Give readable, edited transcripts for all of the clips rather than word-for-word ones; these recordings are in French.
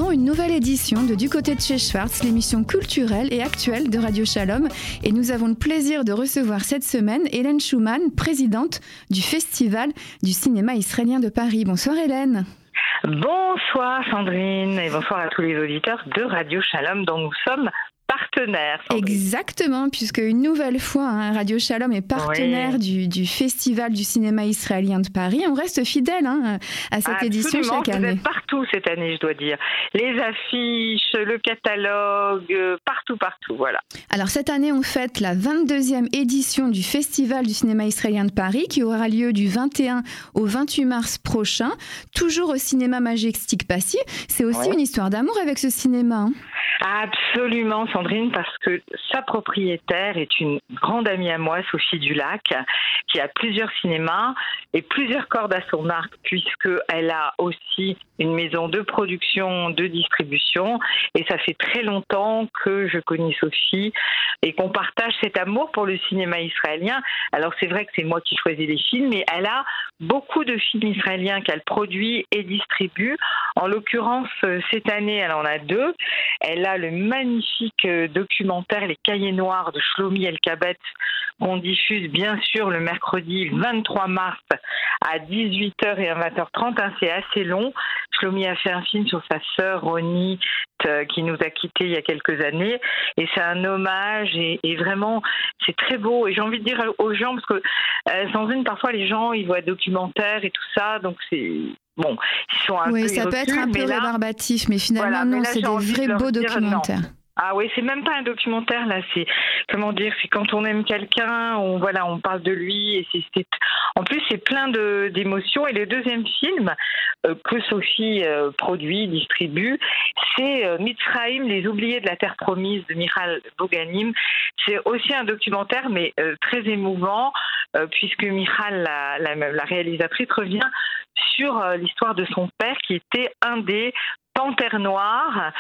entamons une nouvelle édition de Du côté de chez Schwartz, l'émission culturelle et actuelle de Radio Shalom. Et nous avons le plaisir de recevoir cette semaine Hélène Schumann, présidente du Festival du cinéma israélien de Paris. Bonsoir Hélène. Bonsoir Sandrine et bonsoir à tous les auditeurs de Radio Shalom dont nous sommes partenaires. Sandrine. Exactement, puisque une nouvelle fois, Radio Shalom est partenaire du Festival du cinéma israélien de Paris. On reste fidèle à cette édition chaque année. Vous êtes partout cette année, je dois dire. Les affiches, le catalogue, partout, voilà. Alors cette année, on fête la 22e édition du Festival du cinéma israélien de Paris qui aura lieu du 21 au 28 mars prochain, toujours au cinéma Majestic Passy. C'est aussi une histoire d'amour avec ce cinéma. Absolument Sandrine, parce que sa propriétaire est une grande amie à moi, Sophie Dulac, qui a plusieurs cinémas et plusieurs cordes à son arc, puisqu'elle a aussi une maison de production, de distribution, et ça fait très longtemps que je connais Sophie et qu'on partage cet amour pour le cinéma israélien. Alors c'est vrai que c'est moi qui choisis les films, mais elle a beaucoup de films israéliens qu'elle produit et distribue. En l'occurrence, cette année, elle en a 2. Elle a le magnifique documentaire Les Cahiers Noirs de Shlomi Elkabetz qu'on diffuse bien sûr le mercredi 23 mars à 18h et à 20h30. C'est assez long. Shlomi a fait un film sur sa sœur Ronit qui nous a quittés il y a quelques années et c'est un hommage et vraiment c'est très beau et j'ai envie de dire aux gens parce que Sandrine, parfois les gens ils voient documentaire et tout ça donc c'est bon, ils sont un peu ça peut être un peu rébarbatif mais finalement voilà, non, c'est des vrais beaux documentaires. Ah oui, c'est même pas un documentaire là, c'est c'est quand on aime quelqu'un, on parle de lui et en plus c'est plein d'émotions et le deuxième film que Sophie produit, distribue, c'est Mitzraïm, les oubliés de la terre promise de Michal Boganim. C'est aussi un documentaire mais très émouvant puisque Michal, la réalisatrice, revient sur l'histoire de son père qui était un des Panthères noires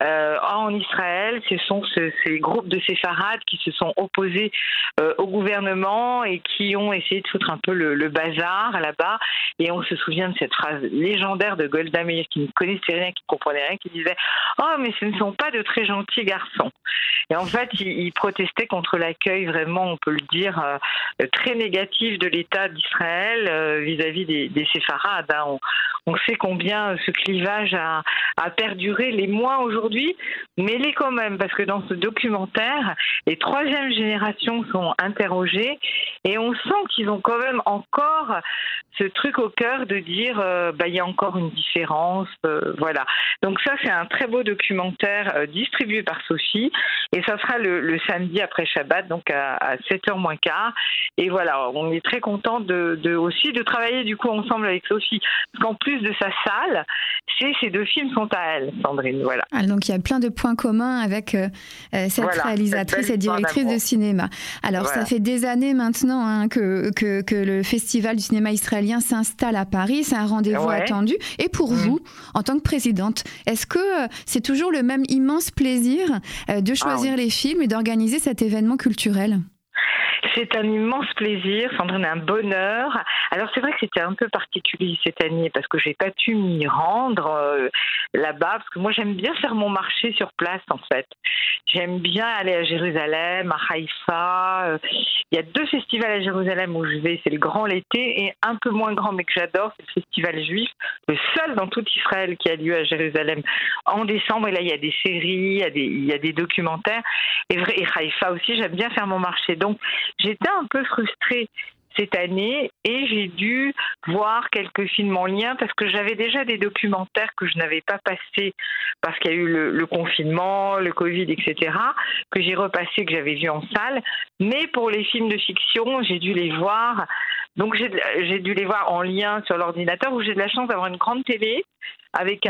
en Israël. Ce sont ces groupes de séfarades qui se sont opposés au gouvernement et qui ont essayé de foutre un peu le bazar là-bas. Et on se souvient de cette phrase légendaire de Golda Meir qui ne connaissait rien, qui ne comprenait rien, qui disait « Oh, mais ce ne sont pas de très gentils garçons ». Et en fait, il protestait contre l'accueil vraiment, on peut le dire, très négatif de l'État d'Israël vis-à-vis des séfarades. On sait combien ce clivage a perduré, les moins aujourd'hui, mais les quand même, parce que dans ce documentaire, les troisième générations sont interrogées et on sent qu'ils ont quand même encore ce truc au cœur de dire il y a encore une différence, voilà. Donc ça, c'est un très beau documentaire distribué par Sophie et ça sera le samedi après Shabbat, donc à 7h moins quart. Et voilà, on est très content aussi de travailler du coup ensemble avec Sophie, parce qu'en plus de sa salle, ces 2 films sont à elle, Sandrine, voilà. Donc il y a plein de points communs avec cette réalisatrice et directrice de cinéma. Alors ça fait des années maintenant que le Festival du cinéma israélien s'installe à Paris, c'est un rendez-vous attendu. Et pour vous, en tant que présidente, est-ce que c'est toujours le même immense plaisir de choisir les films et d'organiser cet événement culturel ? C'est un immense plaisir, Sandrine, un bonheur. Alors c'est vrai que c'était un peu particulier cette année parce que j'ai pas pu m'y rendre là-bas parce que moi j'aime bien faire mon marché sur place en fait. J'aime bien aller à Jérusalem, à Haïfa. Il y a 2 festivals à Jérusalem où je vais, c'est le grand l'été et un peu moins grand mais que j'adore, c'est le festival juif, le seul dans tout Israël qui a lieu à Jérusalem en décembre. Et là il y a des séries, il y a des documentaires et Haïfa aussi, j'aime bien faire mon marché. Donc j'étais un peu frustrée cette année et j'ai dû voir quelques films en lien parce que j'avais déjà des documentaires que je n'avais pas passés parce qu'il y a eu le confinement, le Covid, etc., que j'ai repassé, que j'avais vu en salle. Mais pour les films de fiction, j'ai dû les voir. Donc j'ai dû les voir en lien sur l'ordinateur où j'ai de la chance d'avoir une grande télé avec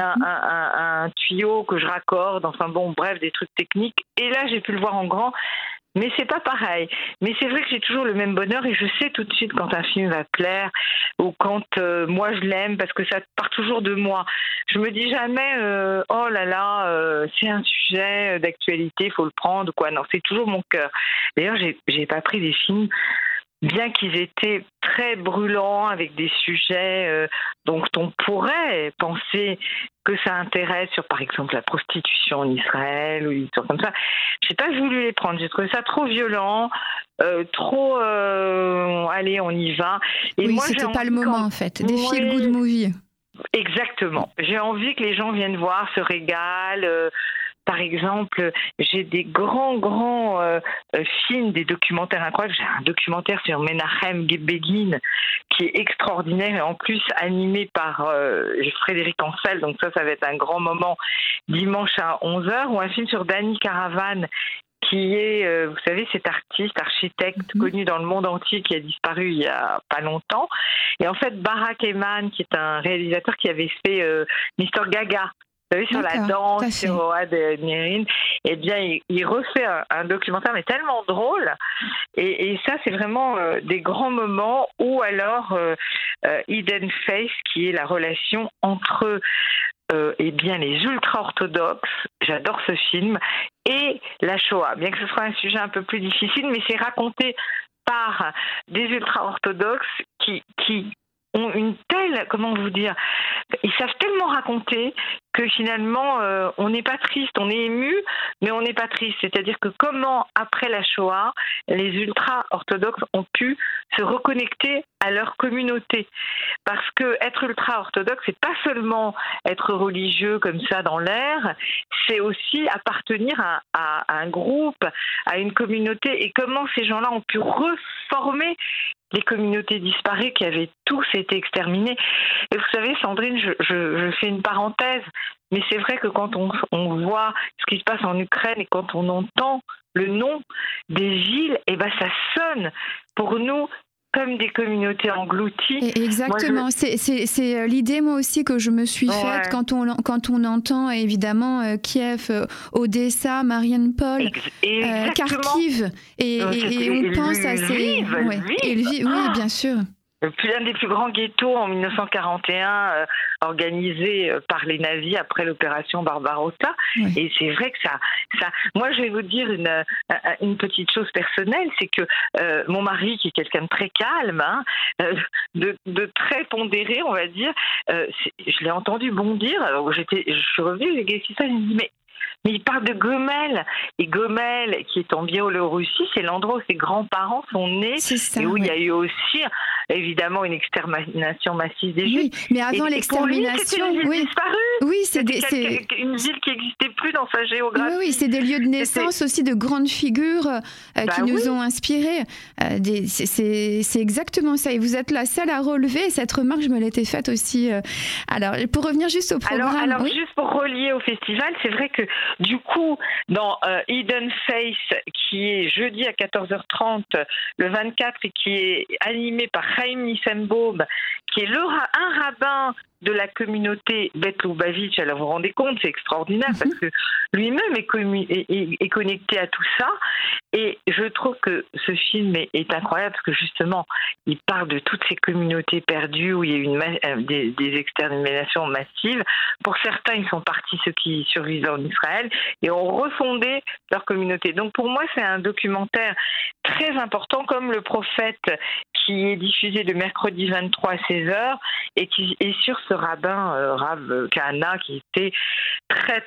un tuyau que je raccorde, bref, des trucs techniques. Et là, j'ai pu le voir en grand. Mais c'est pas pareil. Mais c'est vrai que j'ai toujours le même bonheur et je sais tout de suite quand un film va plaire ou quand moi je l'aime parce que ça part toujours de moi. Je me dis jamais oh là là c'est un sujet d'actualité, faut le prendre ou quoi. Non, c'est toujours mon cœur. D'ailleurs, j'ai pas pris des films bien qu'ils étaient très brûlants avec des sujets dont on pourrait penser que ça intéresse sur, par exemple, la prostitution en Israël ou des histoires comme ça, j'ai pas voulu les prendre. J'ai trouvé ça trop violent, trop allez, on y va. Et oui, moi, c'était pas le moment en fait. Des feel-good movies. Exactement. J'ai envie que les gens viennent voir, se régalent. Par exemple, j'ai des grands films, des documentaires incroyables. J'ai un documentaire sur Menachem Begin qui est extraordinaire et en plus animé par Frédéric Ancel. Donc ça va être un grand moment dimanche à 11h. Ou un film sur Danny Caravan qui est, vous savez, cet artiste, architecte connu dans le monde entier qui a disparu il y a pas longtemps. Et en fait, Barak Eman, qui est un réalisateur qui avait fait Mr. Gaga, vous savez, sur la danse, sur Oad Nerin, eh bien, il refait un documentaire, mais tellement drôle. Et ça, c'est vraiment des grands moments. Ou alors Hidden Face, qui est la relation entre eh bien, les ultra-orthodoxes, j'adore ce film, et la Shoah. Bien que ce soit un sujet un peu plus difficile, mais c'est raconté par des ultra-orthodoxes qui ont une telle, comment vous dire, ils savent tellement raconter que finalement, on n'est pas triste, on est ému, mais on n'est pas triste. C'est-à-dire que comment, après la Shoah, les ultra-orthodoxes ont pu se reconnecter à leur communauté. Parce que être ultra-orthodoxe, c'est pas seulement être religieux comme ça dans l'air, c'est aussi appartenir à un groupe, à une communauté. Et comment ces gens-là ont pu reformer les communautés disparues qui avaient tous été exterminées. Et vous savez, Sandrine, je fais une parenthèse, mais c'est vrai que quand on voit ce qui se passe en Ukraine et quand on entend le nom des villes, eh ben ça sonne pour nous comme des communautés englouties. Exactement, c'est l'idée moi aussi que je me suis faite quand on entend évidemment Kiev, Odessa, Mariupol, Kharkiv, et on pense à ces... Lviv, oui, bien sûr. L'un des plus grands ghettos en 1941 organisé par les nazis après l'opération Barbarossa. Oui. Et c'est vrai que ça. Moi, je vais vous dire une petite chose personnelle, c'est que mon mari, qui est quelqu'un de très calme, de très pondéré, on va dire, je l'ai entendu bondir. Alors je suis revenue, j'ai dit ça, je me dis mais il parle de Gomel. Et Gomel, qui est en Biélorussie, c'est l'endroit où ses grands-parents sont nés et où il y a eu aussi, évidemment, une extermination massive des Juifs. Oui, mais avant l'extermination, c'est une ville qui n'existait plus dans sa géographie. Oui, c'est des lieux de naissance aussi de grandes figures qui nous ont inspirés. C'est exactement ça. Et vous êtes la seule à relever cette remarque, je me l'étais faite aussi. Alors, pour revenir juste au programme... Alors juste pour relier au festival, c'est vrai que du coup, dans Hidden Face, qui est jeudi à 14h30, le 24, et qui est animé par Chaim Nissenbaum, qui est un rabbin de la communauté Beth Lubavitch. Alors vous vous rendez compte, c'est extraordinaire parce que lui-même est connecté à tout ça. Et je trouve que ce film est incroyable parce que justement, il parle de toutes ces communautés perdues où il y a eu des exterminations massives. Pour certains, ils sont partis, ceux qui survivaient en Israël, et ont refondé leur communauté. Donc pour moi, c'est un documentaire très important, comme Le Prophète, qui est diffusé le mercredi 23 à 16h et qui est sur ce rabbin, Rav Kahana, qui était très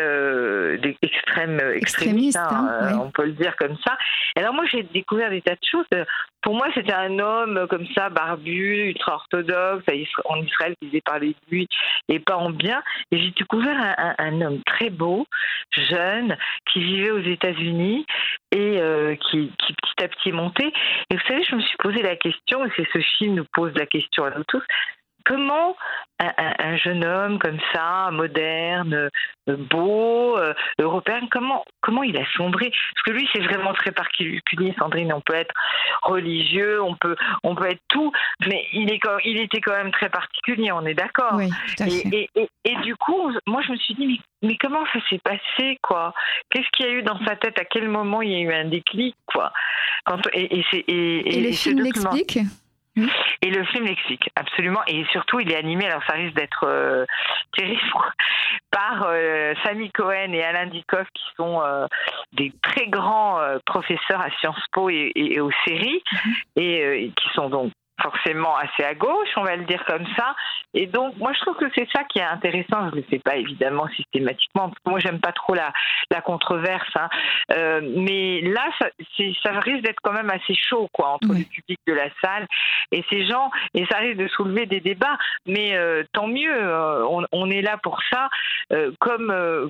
extrémiste, on peut le dire comme ça. Et alors moi, j'ai découvert des tas de choses. Pour moi, c'était un homme comme ça, barbu, ultra-orthodoxe, en Israël, qui faisait parler de lui et pas en bien. Et j'ai découvert un homme très beau, jeune, qui vivait aux États-Unis et qui petit à petit est monté. Et vous savez, je me suis posé la question, et c'est ce film nous pose la question à nous tous, comment un jeune homme comme ça, moderne, beau, européen, comment il a sombré? Parce que lui, c'est vraiment très particulier, Sandrine. On peut être religieux, on peut être tout, mais il était quand même très particulier, on est d'accord. Oui, tout à fait. Et du coup, moi, je me suis dit, mais comment ça s'est passé, quoi? Qu'est-ce qu'il y a eu dans sa tête? À quel moment il y a eu un déclic, quoi? Et le film l'explique? Et le film l'explique, absolument. Et surtout, il est animé, alors ça risque d'être terrible par Samy Cohen et Alain Dikoff, qui sont des très grands professeurs à Sciences Po et aux séries, et qui sont donc forcément assez à gauche, on va le dire comme ça. Et donc, moi, je trouve que c'est ça qui est intéressant. Je ne le fais pas, évidemment, systématiquement, parce que moi, j'aime pas trop la controverse. Hein. Mais là, ça risque d'être quand même assez chaud, quoi, entre le public de la salle et ces gens. Et ça risque de soulever des débats. Mais tant mieux, on est là pour ça. Comme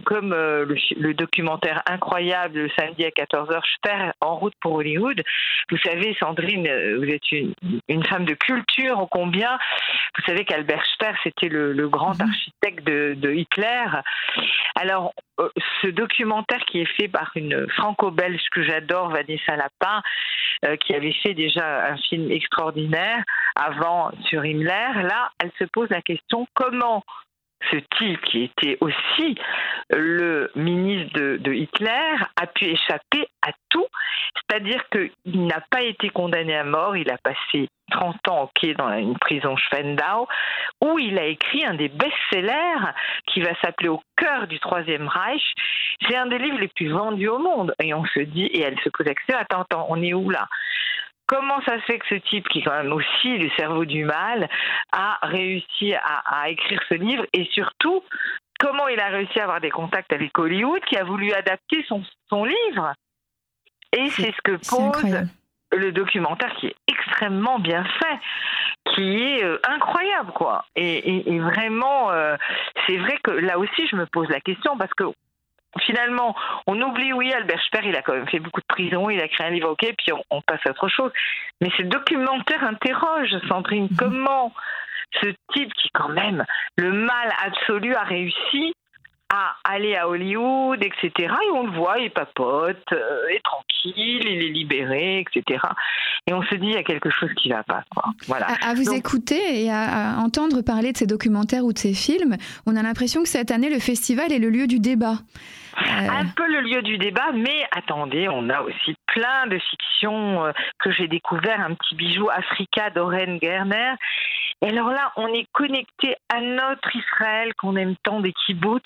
le documentaire incroyable, le samedi à 14h, Sperr, En route pour Hollywood. Vous savez, Sandrine, vous êtes une femme de culture ô combien. Vous savez qu'Albert Sperr, c'était le grand architecte de Hitler. Alors, ce documentaire qui est fait par une franco-belge que j'adore, Vanessa Lapin, qui avait fait déjà un film extraordinaire avant sur Himmler, là, elle se pose la question comment ce type qui était aussi le ministre de Hitler a pu échapper à tout, c'est-à-dire qu'il n'a pas été condamné à mort, il a passé 30 ans dans une prison Spandau, où il a écrit un des best-sellers qui va s'appeler Au cœur du Troisième Reich. C'est un des livres les plus vendus au monde. Et on se dit, et elle se pose la question, attends, on est où là ? Comment ça se fait que ce type, qui est quand même aussi le cerveau du mal, a réussi à écrire ce livre, et surtout, comment il a réussi à avoir des contacts avec Hollywood, qui a voulu adapter son livre. Et c'est ce que pose le documentaire, qui est extrêmement bien fait, qui est incroyable, quoi. Et vraiment, c'est vrai que là aussi, je me pose la question, parce que finalement, on oublie, oui, Albert Sperr, il a quand même fait beaucoup de prison, il a créé un livre, ok, puis on passe à autre chose. Mais ce documentaire interroge, Sandrine, comment ce type qui, quand même, le mal absolu, a réussi à aller à Hollywood, etc. Et on le voit, il papote, est tranquille, il est libéré, etc. Et on se dit, il y a quelque chose qui ne va pas, quoi. Voilà. À vous écouter et à entendre parler de ces documentaires ou de ces films, on a l'impression que cette année, le festival est le lieu du débat. Un peu le lieu du débat, mais attendez, on a aussi plein de fictions que j'ai découvert, un petit bijou Africa d'Oren Gerner. Et alors là, on est connecté à notre Israël qu'on aime tant, des kibboutz.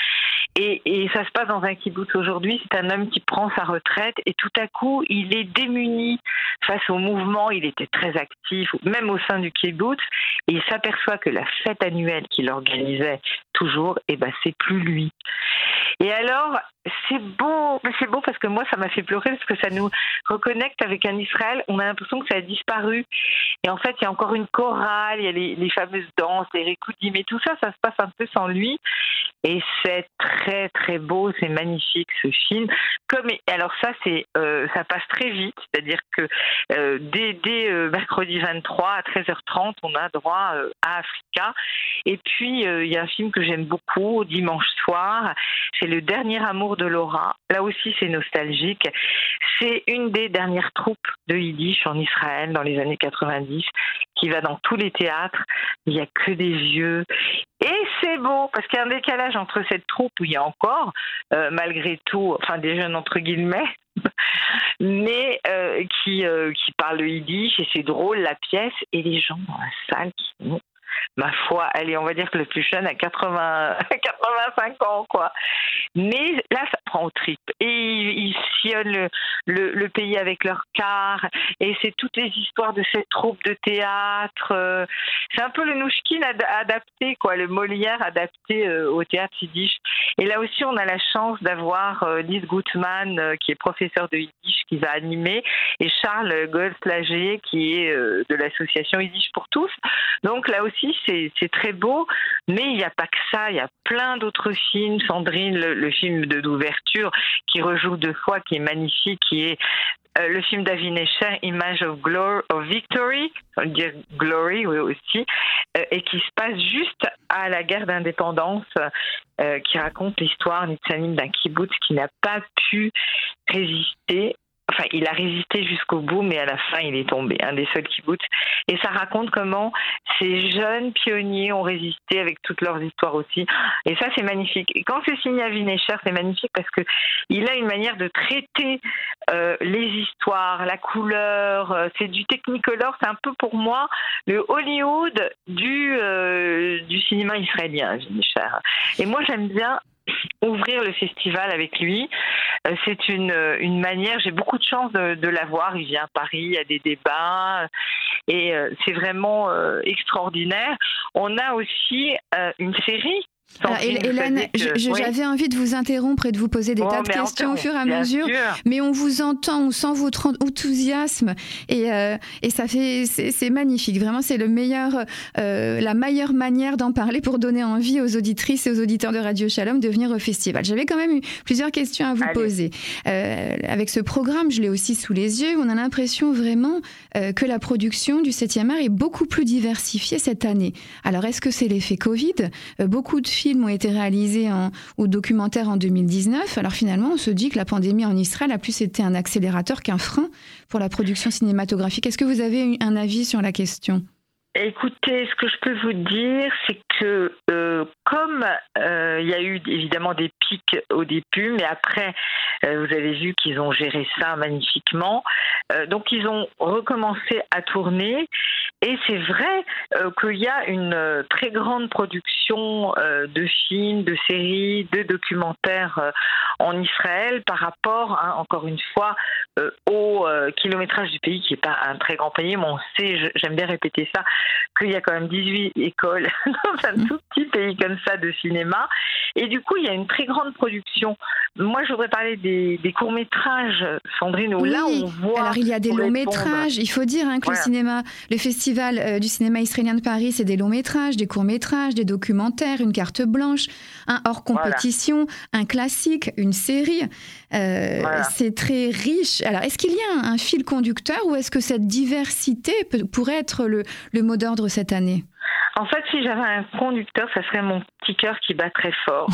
Et ça se passe dans un kibboutz aujourd'hui. C'est un homme qui prend sa retraite et tout à coup, il est démuni face au mouvement. Il était très actif, même au sein du kibboutz. Et il s'aperçoit que la fête annuelle qu'il organisait toujours, c'est plus lui. Et alors, c'est beau parce que moi, ça m'a fait pleurer parce que ça nous reconnecte avec un Israël. On a l'impression que ça a disparu. Et en fait, il y a encore une chorale, il y a les fameuses danses, les rikoudim, mais tout ça, ça se passe un peu sans lui. Et c'est très, très beau, c'est magnifique, ce film. Alors ça, ça passe très vite, c'est-à-dire que dès mercredi 23 à 13h30, on a droit à Africa. Et puis, il y a un film que j'aime beaucoup, dimanche soir, c'est Le Dernier Amour de Laura. Là aussi, c'est nostalgique. C'est une des dernières troupes de Yiddish en Israël dans les années 90 qui va dans tous les théâtres. Il n'y a que des vieux. Et c'est beau, parce qu'il y a un décalage entre cette troupe où il y a encore, malgré tout, des jeunes entre guillemets, mais qui parlent le Yiddish, et c'est drôle, la pièce, et les gens dans la salle qui sont... Ma foi, allez, on va dire que le plus jeune a 85 ans, quoi. Mais là, ça prend aux tripes. Et ils sillonnent le pays avec leur car. Et c'est toutes les histoires de cette troupe de théâtre. C'est un peu le Nouchkine adapté, quoi, le Molière adapté au théâtre yiddish. Et là aussi, on a la chance d'avoir Lise Gutmann, qui est professeure de yiddish, qui va animer, et Charles Goldslager, qui est de l'association Yiddish pour tous. Donc là aussi, c'est très beau, mais il n'y a pas que ça, il y a plein d'autres films. Sandrine, le film d'ouverture qui rejoue deux fois, qui est magnifique, qui est le film d'Avi Nesher, Image of Victory, on veut dire Glory, oui aussi, et qui se passe juste à la guerre d'indépendance, qui raconte l'histoire d'un kibboutz qui n'a pas pu résister. Enfin, il a résisté jusqu'au bout, mais à la fin, il est tombé, un des seuls kibboutz. Et ça raconte comment ces jeunes pionniers ont résisté avec toutes leurs histoires aussi. Et ça, c'est magnifique. Et quand c'est signé Avi Nesher, c'est magnifique parce que il a une manière de traiter les histoires, la couleur. C'est du Technicolor. C'est un peu pour moi le Hollywood du du cinéma israélien, Jennifer. Et moi, j'aime bien ouvrir le festival avec lui. C'est une manière, j'ai beaucoup de chance de l'avoir. Il vient à Paris, il y a des débats et c'est vraiment extraordinaire. On a aussi une série. Alors, Hélène, j'avais envie de vous interrompre et de vous poser des tas de questions au fur et à mesure, mais on vous entend, on sent votre enthousiasme et ça fait, c'est magnifique. Vraiment, c'est la meilleure manière d'en parler pour donner envie aux auditrices et aux auditeurs de Radio Shalom de venir au festival. J'avais quand même eu plusieurs questions à vous poser. Avec ce programme, je l'ai aussi sous les yeux, on a l'impression vraiment que la production du 7e art est beaucoup plus diversifiée cette année. Alors, est-ce que c'est l'effet Covid ? Beaucoup de films ont été réalisés ou documentaires en 2019. Alors finalement, on se dit que la pandémie en Israël a plus été un accélérateur qu'un frein pour la production cinématographique. Est-ce que vous avez un avis sur la question ? Écoutez, ce que je peux vous dire, c'est que comme il y a eu évidemment des pics au début, mais après, vous avez vu qu'ils ont géré ça magnifiquement. Donc, ils ont recommencé à tourner. Et c'est vrai qu'il y a une très grande production de films, de séries, de documentaires en Israël par rapport, encore une fois, au kilométrage du pays, qui n'est pas un très grand pays, mais on sait, j'aime bien répéter ça, qu'il y a quand même 18 écoles dans un tout petit pays comme ça de cinéma. Et du coup, il y a une très grande production. Moi, je voudrais parler des courts-métrages, Sandrine, où là, on voit... Alors, il y a des longs-métrages. Il faut dire que le festival du cinéma israélien de Paris, c'est des longs-métrages, des courts-métrages, des documentaires, une carte blanche, un hors-compétition, un classique, une série. C'est très riche. Alors, est-ce qu'il y a un fil conducteur ou est-ce que cette diversité pourrait être le mot d'ordre cette année ? En fait, si j'avais un conducteur, ça serait mon petit cœur qui bat très fort.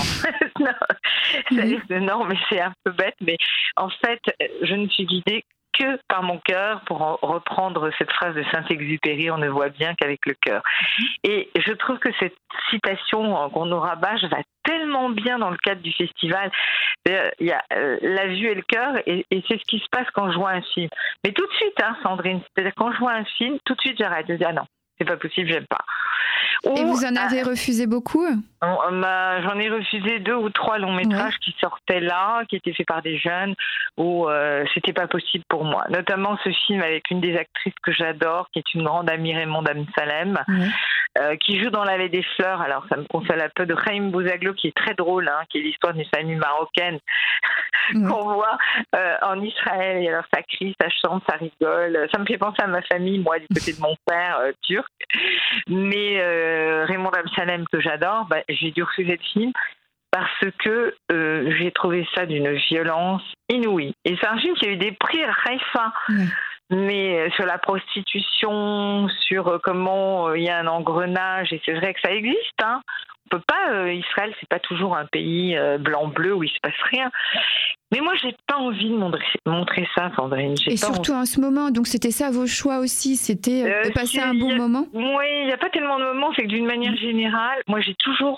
Non, mais c'est un peu bête. Mais en fait, je ne suis guidée que par mon cœur, pour reprendre cette phrase de Saint-Exupéry, on ne voit bien qu'avec le cœur. Et je trouve que cette citation qu'on nous rabâche va tellement bien dans le cadre du festival. Il y a la vue et le cœur, et c'est ce qui se passe quand je vois un film. Mais tout de suite, Sandrine, c'est-à-dire quand je vois un film, tout de suite j'arrête de dire non, c'est pas possible, j'aime pas. Et vous en avez refusé beaucoup ? J'en ai refusé 2 ou 3 longs métrages qui sortaient là, qui étaient faits par des jeunes, où c'était pas possible pour moi. Notamment ce film avec une des actrices que j'adore, qui est une grande amie, Raymond Salem, qui joue dans l'Allée des Fleurs. Alors ça me console un peu, de Chaim Bouzaglo, qui est très drôle, qui est l'histoire d'une famille marocaine qu'on voit en Israël. Et alors ça crie, ça chante, ça rigole. Ça me fait penser à ma famille, moi, du côté de mon père turc. Mais Raymond Salem, que j'adore, j'ai dû refuser le film parce que j'ai trouvé ça d'une violence inouïe. Et c'est un film qui a eu des prix à Haïfa. Mais sur la prostitution, sur comment il y a un engrenage, et c'est vrai que ça existe. On peut pas, Israël, c'est pas toujours un pays blanc-bleu où il se passe rien. Mais moi, j'ai pas envie de montrer ça, Sandrine. Et surtout en ce moment, donc c'était ça vos choix aussi, c'était de passer un bon moment ? Oui, il n'y a pas tellement de moments, c'est que d'une manière générale, moi j'ai toujours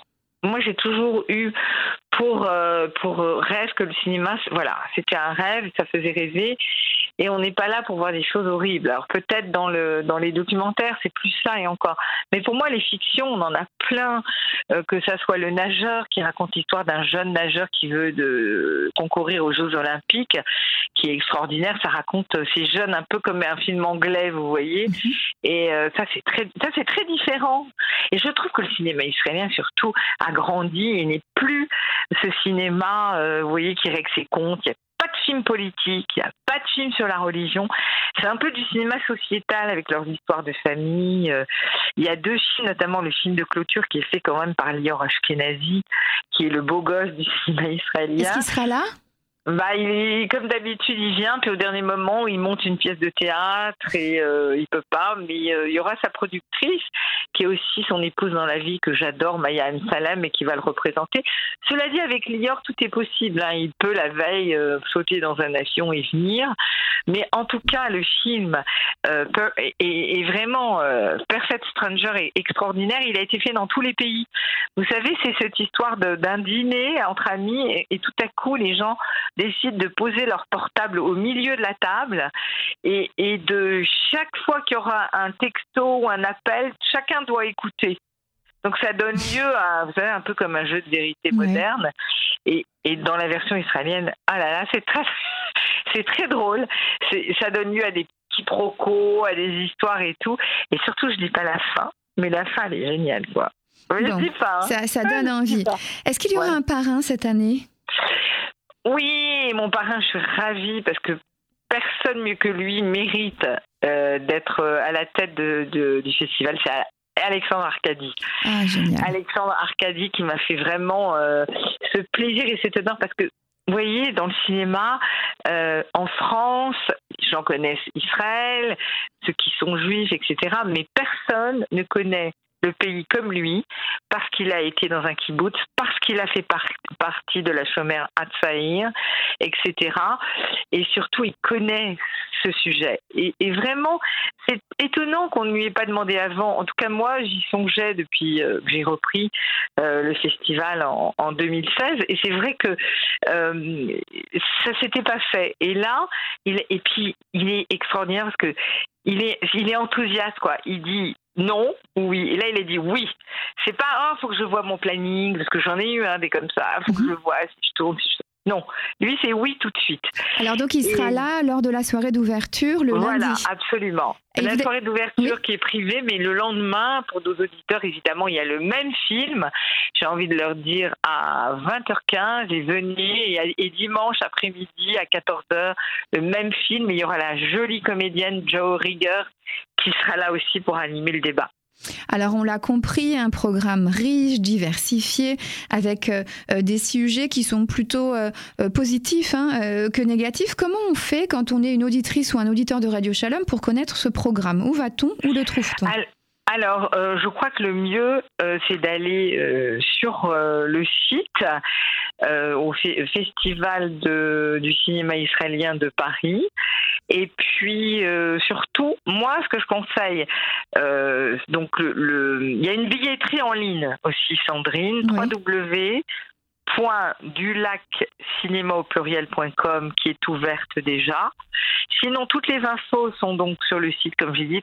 eu pour rêve que le cinéma, c'était un rêve, ça faisait rêver. Et on n'est pas là pour voir des choses horribles. Alors peut-être dans les documentaires, c'est plus ça et encore. Mais pour moi, les fictions, on en a plein. Que ça soit Le Nageur, qui raconte l'histoire d'un jeune nageur qui veut concourir aux Jeux Olympiques, qui est extraordinaire. Ça raconte ces jeunes un peu comme un film anglais, vous voyez. Et ça, c'est très différent. Et je trouve que le cinéma israélien, surtout, a grandi et n'est plus ce cinéma, vous voyez, qui règle ses comptes. Il y a pas de film politique, il n'y a pas de film sur la religion. C'est un peu du cinéma sociétal avec leurs histoires de famille. Il y a 2 films, notamment le film de clôture qui est fait quand même par Lior Ashkenazi, qui est le beau gosse du cinéma israélien. Est-ce qu'il sera là ? Comme d'habitude, il vient, puis au dernier moment, il monte une pièce de théâtre et il peut pas, mais il y aura sa productrice, qui est aussi son épouse dans la vie, que j'adore, Maya Salem, et qui va le représenter. Cela dit, avec Lior, tout est possible. Il peut, la veille, sauter dans un avion et venir. Mais en tout cas, le film est vraiment Perfect Stranger est extraordinaire. Il a été fait dans tous les pays. Vous savez, c'est cette histoire d'un dîner entre amis, et tout à coup, les gens décident de poser leur portable au milieu de la table et de chaque fois qu'il y aura un texto ou un appel, chacun doit écouter. Donc ça donne lieu à, vous savez, un peu comme un jeu de vérité moderne. Et dans la version israélienne, ah là là, c'est très drôle. Ça donne lieu à des quiproquos, à des histoires et tout. Et surtout, je dis pas la fin, mais la fin, elle est géniale, quoi. Je dis pas. Ça donne envie. Est-ce qu'il y aura un parrain cette année ? Oui, mon parrain, je suis ravie parce que personne mieux que lui mérite d'être à la tête du festival. C'est Alexandre Arcadi. Ah, génial. Alexandre Arcadi qui m'a fait vraiment ce plaisir et cet honneur parce que, vous voyez, dans le cinéma, en France, j'en connais Israël, ceux qui sont juifs, etc., mais personne ne connaît le pays comme lui, parce qu'il a été dans un kibboutz, parce qu'il a fait partie de la Shomer Hatzair, etc. Et surtout, il connaît ce sujet. Et vraiment, c'est étonnant qu'on ne lui ait pas demandé avant. En tout cas, moi, j'y songeais depuis que j'ai repris le festival en 2016. Et c'est vrai que ça s'était pas fait. Et là, il est extraordinaire parce que il est enthousiaste, quoi. Il dit non, oui. Et là, il a dit oui. C'est pas, faut que je vois mon planning, parce que j'en ai eu des comme ça. Faut que je vois si je tourne, si je... Non, lui, c'est oui tout de suite. Alors, donc, il sera là lors de la soirée d'ouverture le lundi. Voilà, absolument. La soirée d'ouverture qui est privée, mais le lendemain, pour nos auditeurs, évidemment, il y a le même film. J'ai envie de leur dire à 20h15, et venez, et dimanche après-midi à 14h, le même film. Et il y aura la jolie comédienne Jo Rieger qui sera là aussi pour animer le débat. Alors on l'a compris, un programme riche, diversifié, avec des sujets qui sont plutôt positifs que négatifs. Comment on fait quand on est une auditrice ou un auditeur de Radio Shalom pour connaître ce programme ? Où va-t-on ? Où le trouve-t-on ? Alors, je crois que le mieux, c'est d'aller sur le site au Festival du cinéma israélien de Paris. Et puis, surtout, moi, ce que je conseille, donc il y a une billetterie en ligne aussi, Sandrine, www.dulaccinéma.com qui est ouverte déjà. Sinon, toutes les infos sont donc sur le site, comme j'ai dit,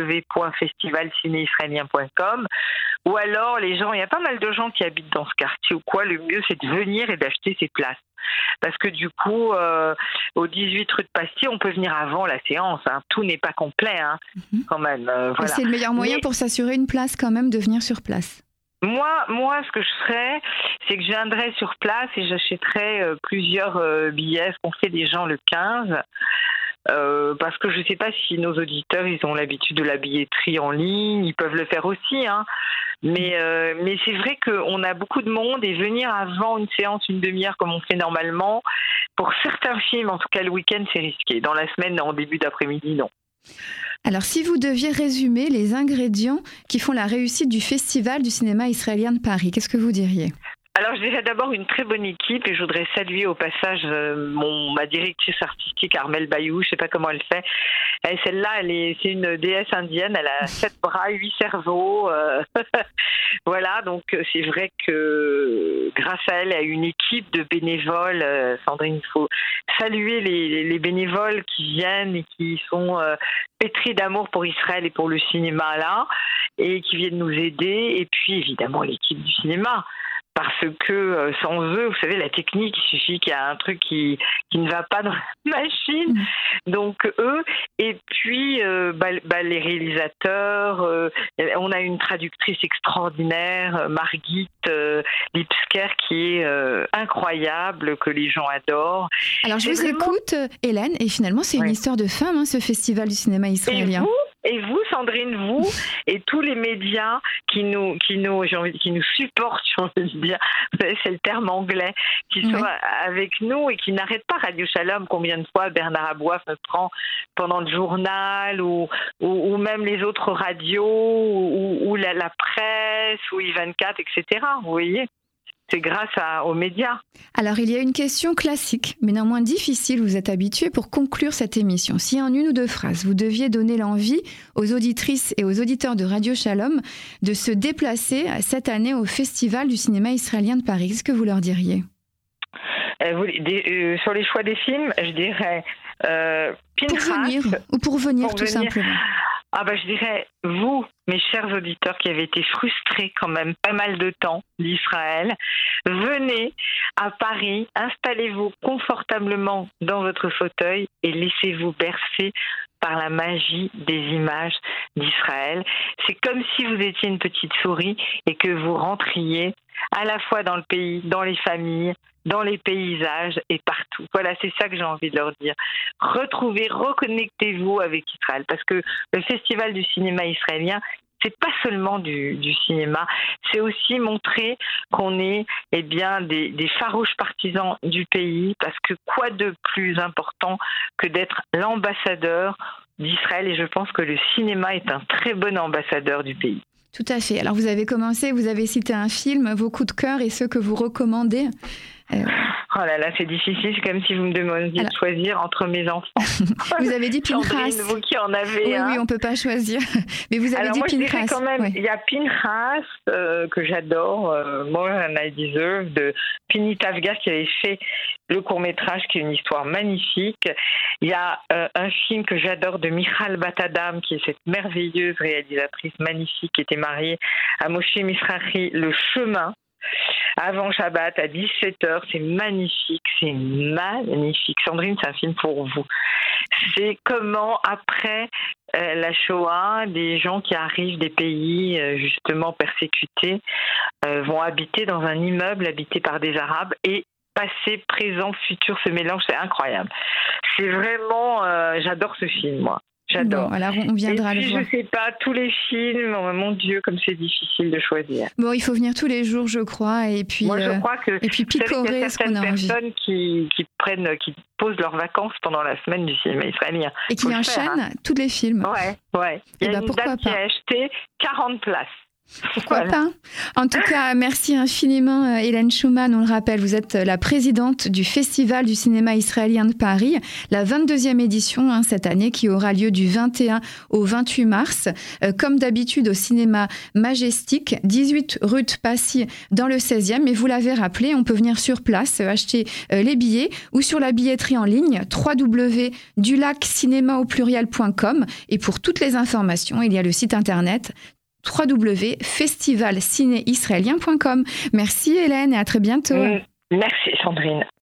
www.festivalcinéisraélien.com. Ou alors, il y a pas mal de gens qui habitent dans ce quartier ou quoi, le mieux c'est de venir et d'acheter ses places. Parce que du coup, au 18 rue de Passy, on peut venir avant la séance. Tout n'est pas complet, quand même. Voilà. C'est le meilleur moyen pour s'assurer une place quand même, de venir sur place. Moi, ce que je ferais, c'est que je viendrais sur place et j'achèterais plusieurs billets, ce qu'on fait des gens le 15. Parce que je ne sais pas si nos auditeurs ils ont l'habitude de la billetterie en ligne, ils peuvent le faire aussi, mais c'est vrai qu'on a beaucoup de monde et venir avant une séance, une demi-heure comme on fait normalement, pour certains films, en tout cas le week-end, c'est risqué. Dans la semaine, en début d'après-midi, non. Alors, si vous deviez résumer les ingrédients qui font la réussite du Festival du cinéma israélien de Paris, qu'est-ce que vous diriez ? Alors, je dirais d'abord une très bonne équipe et je voudrais saluer au passage ma directrice artistique, Armelle Bayou, je ne sais pas comment elle fait. Celle-là, c'est une déesse indienne, elle a 7 bras, 8 cerveaux. Voilà, donc c'est vrai que grâce à elle, il y a une équipe de bénévoles. Sandrine, il faut saluer les bénévoles qui viennent et qui sont pétris d'amour pour Israël et pour le cinéma là, et qui viennent nous aider. Et puis évidemment l'équipe du cinéma. Parce que sans eux, vous savez, la technique, il suffit qu'il y a un truc qui ne va pas dans la machine. Donc eux, et puis les réalisateurs, on a une traductrice extraordinaire, Margit Lipsker, qui est incroyable, que les gens adorent. Alors je vous écoute, Hélène, et finalement c'est une histoire de femme, ce festival du cinéma israélien. Et vous, Sandrine, vous et tous les médias qui nous supportent, j'ai envie de dire, c'est le terme anglais, qui sont avec nous et qui n'arrêtent pas. Radio Shalom, combien de fois Bernard Aboif me prend pendant le journal ou même les autres radios ou la presse ou I24, etc. Vous voyez ? C'est grâce aux médias. Alors, il y a une question classique, mais néanmoins difficile, vous êtes habitués pour conclure cette émission. Si en une ou deux phrases, vous deviez donner l'envie aux auditrices et aux auditeurs de Radio Shalom de se déplacer cette année au Festival du cinéma israélien de Paris, qu'est-ce que vous leur diriez ? Sur les choix des films, je dirais Pinchas. Pour venir, tout simplement. Je dirais, vous, mes chers auditeurs qui avez été frustrés quand même pas mal de temps d'Israël, venez à Paris, installez-vous confortablement dans votre fauteuil et laissez-vous bercer par la magie des images d'Israël. C'est comme si vous étiez une petite souris et que vous rentriez à la fois dans le pays, dans les familles, dans les paysages et partout. Voilà, c'est ça que j'ai envie de leur dire. Reconnectez-vous avec Israël, parce que le Festival du cinéma israélien, c'est pas seulement du cinéma, c'est aussi montrer qu'on est des farouches partisans du pays, parce que quoi de plus important que d'être l'ambassadeur d'Israël, et je pense que le cinéma est un très bon ambassadeur du pays. Tout à fait. Alors vous avez commencé, vous avez cité un film, vos coups de cœur et ceux que vous recommandez. Oh là là, c'est difficile, c'est comme si vous me demandiez de choisir entre mes enfants. Vous avez dit Pinchas. Sandrine, vous qui en avez Oui, on peut pas choisir. Mais vous avez dit Pinchas. Je dirais quand même, il y a Pinchas que j'adore, More Than I Deserve, de Pini Tafgar qui avait fait le court-métrage, qui est une histoire magnifique. Il y a un film que j'adore de Michal Bat-Adam, qui est cette merveilleuse réalisatrice magnifique qui était mariée à Moshe Mizrahi, Le Chemin. Avant Shabbat, à 17h, c'est magnifique, Sandrine, c'est un film pour vous. C'est comment, après la Shoah, des gens qui arrivent des pays justement persécutés vont habiter dans un immeuble habité par des Arabes et passé, présent, futur, ce mélange, c'est incroyable. C'est vraiment, j'adore ce film, moi. J'adore. Bon, alors on viendra le voir. Je sais pas, tous les films, mon Dieu, comme c'est difficile de choisir. Bon, il faut venir tous les jours, je crois, et puis moi, je crois que et puis picorer ce qu'on a envie. Certaines personnes qui posent leurs vacances pendant la semaine du cinéma israélien. Et qui enchaînent tous les films. Ouais. Il y a une date qui a acheté 40 places. Pourquoi pas. En tout cas, merci infiniment Hélène Schuman. On le rappelle, vous êtes la présidente du Festival du cinéma israélien de Paris, la 22e édition cette année qui aura lieu du 21 au 28 mars. Comme d'habitude au cinéma Majestic, 18 rue de Passy dans le 16e. Mais vous l'avez rappelé, on peut venir sur place, acheter les billets ou sur la billetterie en ligne www.dulaccinéma.com. Et pour toutes les informations, il y a le site internet www.festivalcinéisraélien.com. Merci Hélène et à très bientôt. Merci Sandrine.